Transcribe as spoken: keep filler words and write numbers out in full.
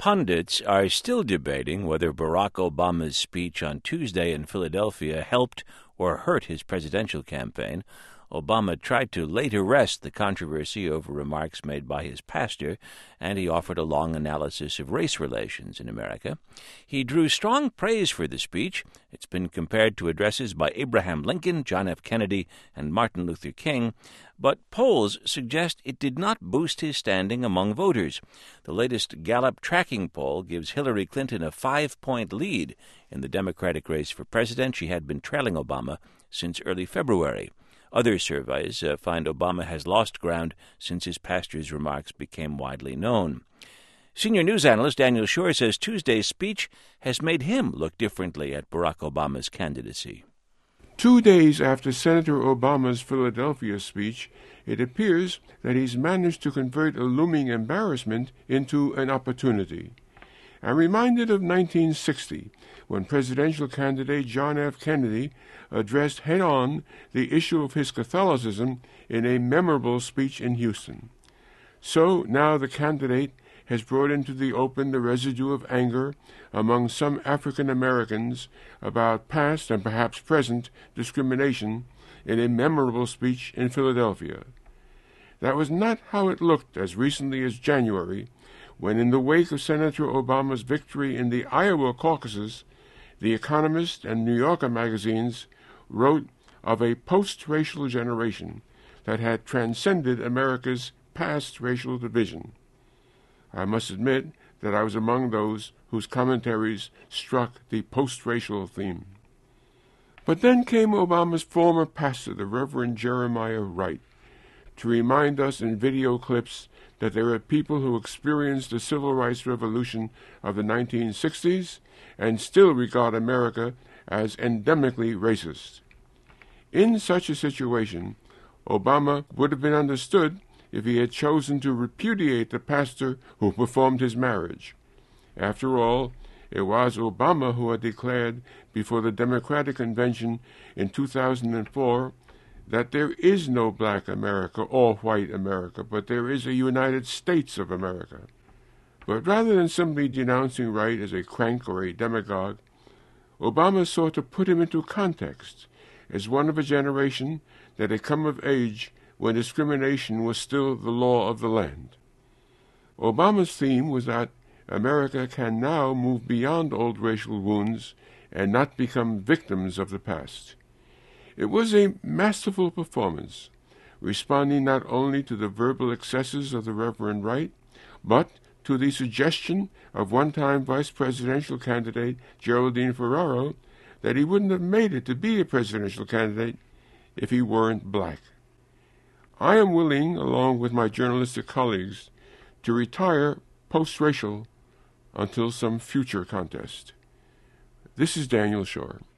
Pundits are still debating whether Barack Obama's speech on Tuesday in Philadelphia helped or hurt his presidential campaign. Obama tried to lay to rest the controversy over remarks made by his pastor, and he offered a long analysis of race relations in America. He drew strong praise for the speech. It's been compared to addresses by Abraham Lincoln, John F. Kennedy, and Martin Luther King, but polls suggest it did not boost his standing among voters. The latest Gallup tracking poll gives Hillary Clinton a five-point lead in the Democratic race for president. She had been trailing Obama since early February. Other surveys uh, find Obama has lost ground since his pastor's remarks became widely known. Senior news analyst Daniel Schorr says Tuesday's speech has made him look differently at Barack Obama's candidacy. Two days after Senator Obama's Philadelphia speech, it appears that he's managed to convert a looming embarrassment into an opportunity. I'm reminded of nineteen sixty, when presidential candidate John F. Kennedy addressed head-on the issue of his Catholicism in a memorable speech in Houston. So now the candidate has brought into the open the residue of anger among some African Americans about past and perhaps present discrimination in a memorable speech in Philadelphia. That was not how it looked as recently as January, when in the wake of Senator Obama's victory in the Iowa caucuses, The Economist and New Yorker magazines wrote of a post-racial generation that had transcended America's past racial division. I must admit that I was among those whose commentaries struck the post-racial theme. But then came Obama's former pastor, the Reverend Jeremiah Wright, to remind us in video clips that there are people who experienced the civil rights revolution of the nineteen sixties and still regard America as endemically racist. In such a situation, Obama would have been understood if he had chosen to repudiate the pastor who performed his marriage. After all, it was Obama who had declared before the Democratic Convention in two thousand four that there is no black America or white America, but there is a United States of America. But rather than simply denouncing Wright as a crank or a demagogue, Obama sought to put him into context as one of a generation that had come of age when discrimination was still the law of the land. Obama's theme was that America can now move beyond old racial wounds and not become victims of the past. It was a masterful performance, responding not only to the verbal excesses of the Reverend Wright, but to the suggestion of one-time vice presidential candidate Geraldine Ferraro that he wouldn't have made it to be a presidential candidate if he weren't black. I am willing, along with my journalistic colleagues, to retire post-racial until some future contest. This is Daniel Schorr.